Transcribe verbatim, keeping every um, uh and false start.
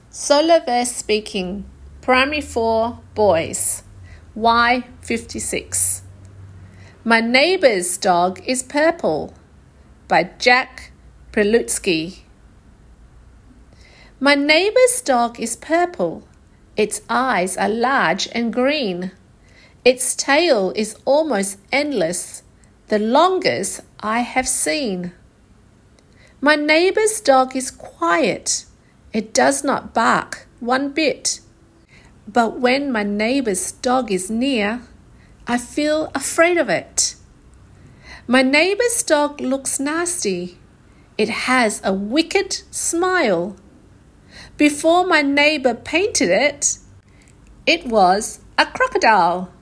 Solar Verse Speaking, Primary four Boys, Y fifty-six. My Neighbour's Dog is Purple by Jack Prelutsky. My neighbour's dog is purple. Its eyes are large and green. Its tail is almost endless, the longest I have seen. My neighbour's dog is quiet. It does not bark one bit. But when my neighbour's dog is near, I feel afraid of it. My neighbour's dog looks nasty. It has a wicked smile. Before my neighbour painted it, it was a crocodile.